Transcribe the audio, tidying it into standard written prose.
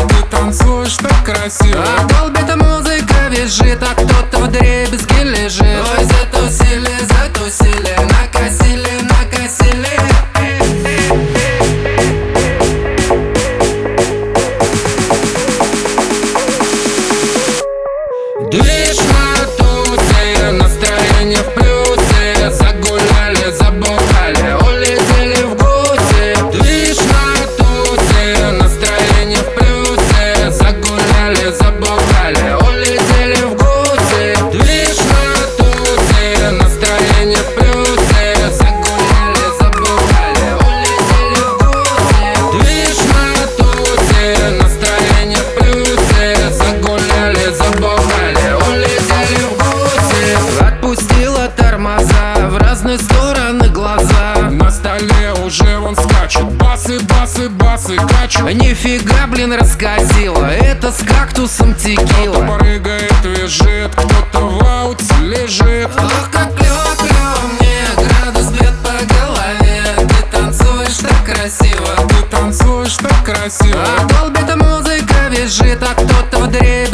Ты танцуешь так красиво. Долбит музыка визжит, а кто-то вдребезги лежит. Ой, затусили, накосили, накосили. Движ на тусе, настроение в плюсе. Загуляли, забухали, улетели в гусе. Движ на тусе, настроение в плюсе. Загуляли, забухали, улетели в гусе. Движ на тусе, настроение в плюсе. Загуляли, забухали, улетели в гусе. Движ на тусе, настроение в плюсе. Загуляли, забухали. Отпустила тормоза, в разные стороны глаза. На столе уже вон скачет, басы, басы, басы качут. Нифига, блин, раскатила, это с кактусом Кто-то текила. прыгает, визжит, кто-то в ауте лежит. Ох, как клёво, клёво мне, градус бьет по голове. Ты танцуешь так красиво, Ты танцуешь так красиво. долбит музыка визжит, а кто-то вдребезги